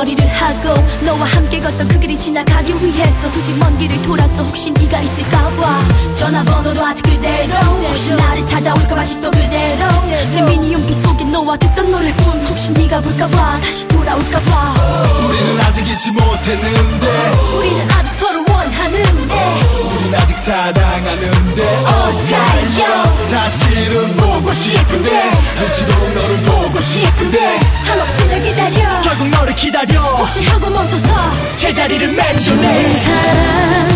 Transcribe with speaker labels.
Speaker 1: 머리를 하고 너와 함께 걷던 그 길이 지나가기 위해서 굳이 먼 길을 돌아서 혹시 네가 있을까봐 전화번호도 아직 그대로 혹시 나를 찾아올까봐 아직도 그대로 내 미니 용기 속에 너와 듣던 노래뿐 혹시 네가 볼까봐 다시 돌아올까봐
Speaker 2: 우리는 아직 잊지 못했는데
Speaker 1: 우리는 아직 서로 원하는데
Speaker 2: 우린 아직 사랑하는데
Speaker 1: 엇갈려
Speaker 2: 사실은 보고 싶은데 눈치도록 너를 보고 싶은데
Speaker 1: 한없이 널 기다려
Speaker 2: 결국 너를 기다려
Speaker 1: 혹시 하고 멈춰서
Speaker 2: 제자리를 맴도네
Speaker 1: 사랑